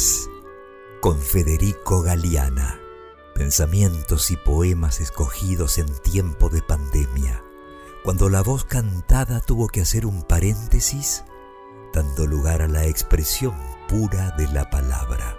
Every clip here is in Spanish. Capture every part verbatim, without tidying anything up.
Letras, con Federico Galeana. Pensamientos y poemas escogidos en tiempo de pandemia, cuando la voz cantada tuvo que hacer un paréntesis, dando lugar a la expresión pura de la palabra.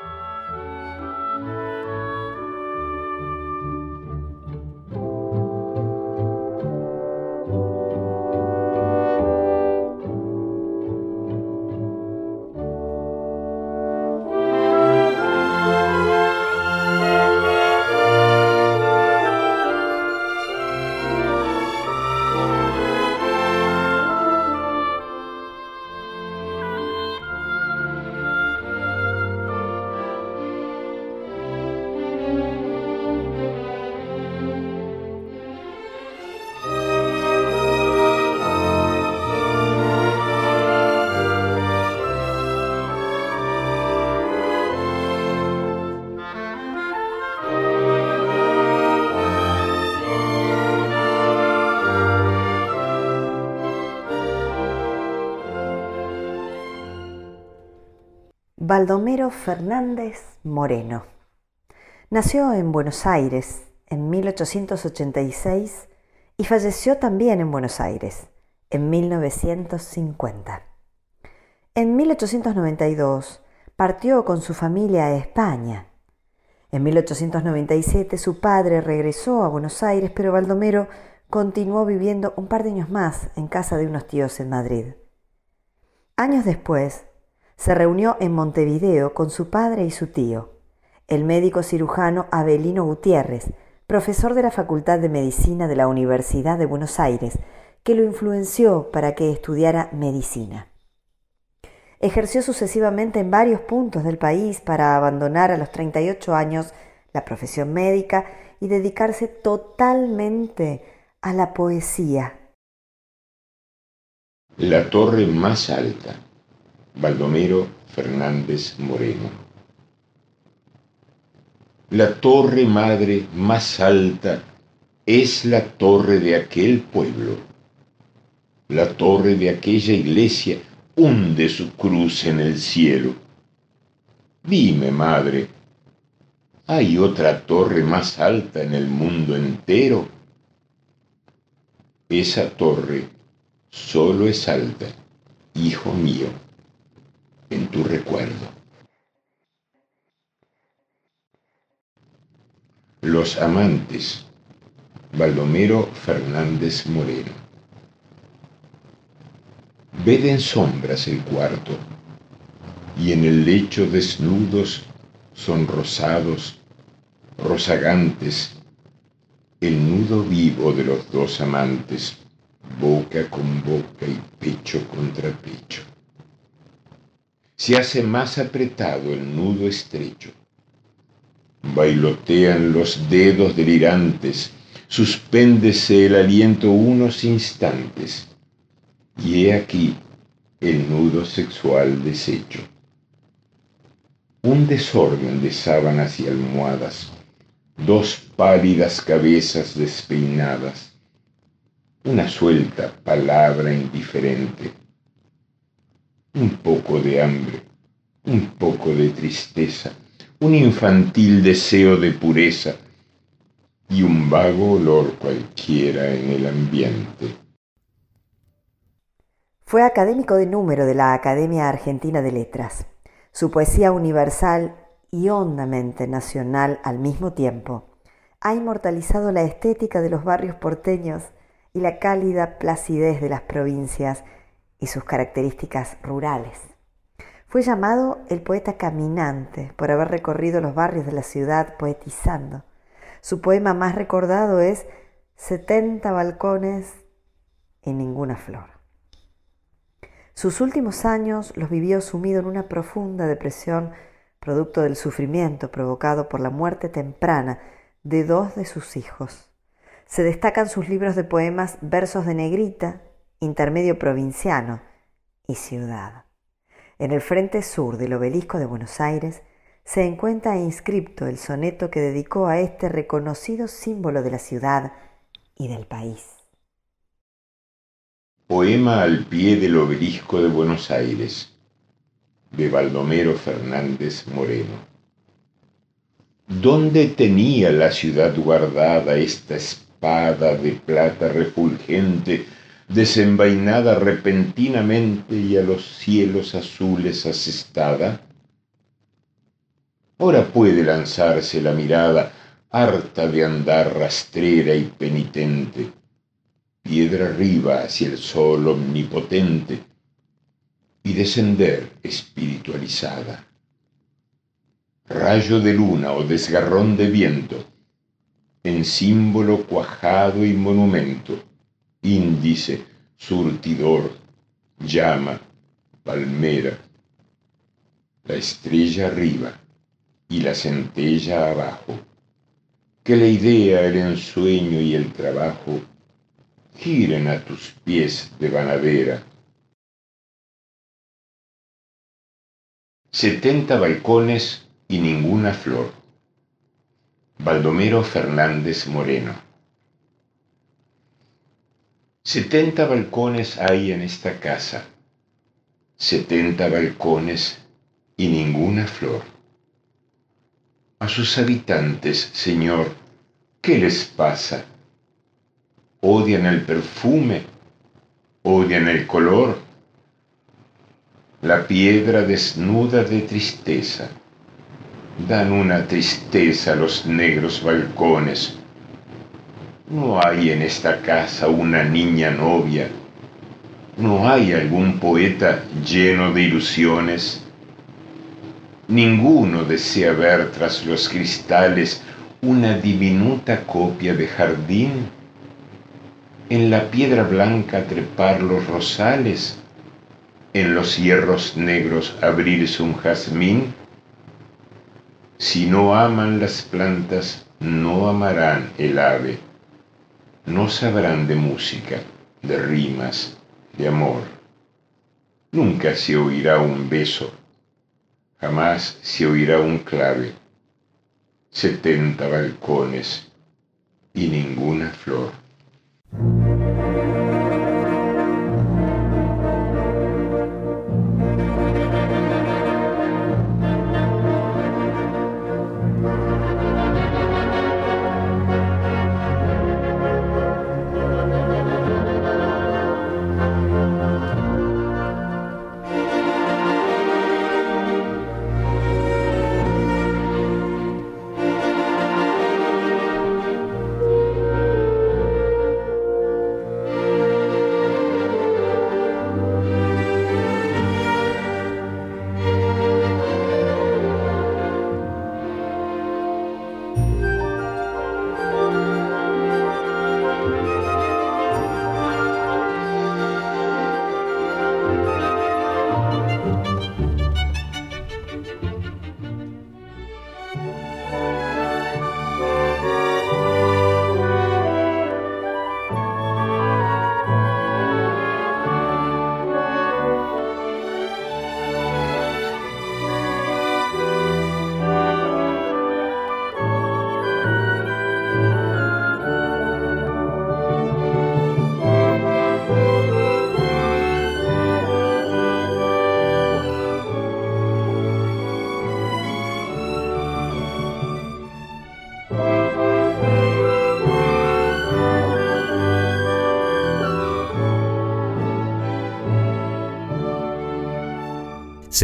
Baldomero Fernández Moreno nació en Buenos Aires en mil ochocientos ochenta y seis y falleció también en Buenos Aires en mil novecientos cincuenta. En mil ochocientos noventa y dos partió con su familia a España. En mil ochocientos noventa y siete su padre regresó a Buenos Aires, pero Baldomero continuó viviendo un par de años más en casa de unos tíos en Madrid. Años después, se reunió en Montevideo con su padre y su tío, el médico cirujano Avelino Gutiérrez, profesor de la Facultad de Medicina de la Universidad de Buenos Aires, que lo influenció para que estudiara medicina. Ejerció sucesivamente en varios puntos del país para abandonar a los treinta y ocho años la profesión médica y dedicarse totalmente a la poesía. La torre más alta. Baldomero Fernández Moreno. La torre madre más alta es la torre de aquel pueblo. La torre de aquella iglesia hunde su cruz en el cielo. Dime, madre, ¿hay otra torre más alta en el mundo entero? Esa torre solo es alta, hijo mío, en tu recuerdo. Los amantes. Baldomero Fernández Moreno. Ved en sombras el cuarto, y en el lecho desnudos, sonrosados, rozagantes, el nudo vivo de los dos amantes, boca con boca y pecho contra pecho. Se hace más apretado el nudo estrecho. Bailotean los dedos delirantes, suspéndese el aliento unos instantes, y he aquí el nudo sexual deshecho. Un desorden de sábanas y almohadas, dos pálidas cabezas despeinadas, una suelta palabra indiferente, un poco de hambre, un poco de tristeza, un infantil deseo de pureza y un vago olor cualquiera en el ambiente. Fue académico de número de la Academia Argentina de Letras. Su poesía universal y hondamente nacional al mismo tiempo ha inmortalizado la estética de los barrios porteños y la cálida placidez de las provincias y sus características rurales. Fue llamado el poeta caminante por haber recorrido los barrios de la ciudad poetizando. Su poema más recordado es setenta balcones y ninguna flor. Sus últimos años los vivió sumido en una profunda depresión, producto del sufrimiento provocado por la muerte temprana de dos de sus hijos. Se destacan sus libros de poemas Versos de Negrita, Intermedio Provinciano y Ciudad. En el frente sur del Obelisco de Buenos Aires se encuentra inscripto el soneto que dedicó a este reconocido símbolo de la ciudad y del país. Poema al pie del Obelisco de Buenos Aires. de Baldomero Fernández Moreno. ¿Dónde tenía la ciudad guardada esta espada de plata refulgente, desenvainada repentinamente y a los cielos azules asestada? Ora puede lanzarse la mirada, harta de andar rastrera y penitente, piedra arriba hacia el sol omnipotente, y descender espiritualizada. Rayo de luna o desgarrón de viento, en símbolo cuajado y monumento, índice, surtidor, llama, palmera, la estrella arriba y la centella abajo, que la idea, el ensueño y el trabajo giren a tus pies de vanadera. Setenta balcones y ninguna flor. Baldomero Fernández Moreno. Setenta balcones hay en esta casa, setenta balcones y ninguna flor. A sus habitantes, Señor, ¿qué les pasa? ¿Odian el perfume? ¿Odian el color? La piedra desnuda de tristeza. Dan una tristeza los negros balcones. No hay en esta casa una niña novia. No hay algún poeta lleno de ilusiones. Ninguno desea ver tras los cristales una diminuta copia de jardín. En la piedra blanca trepar los rosales. En los hierros negros abrirse un jazmín. Si no aman las plantas, no amarán el ave. No sabrán de música, de rimas, de amor. Nunca se oirá un beso, jamás se oirá un clave. Setenta balcones y ninguna flor.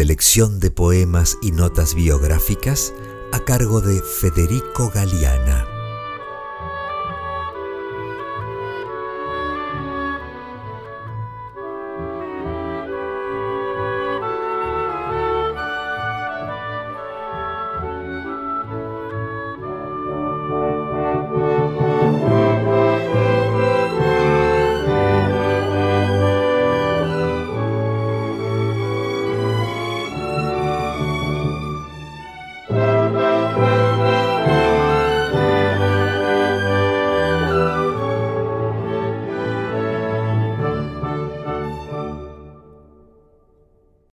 Selección de poemas y notas biográficas a cargo de Federico Galiana.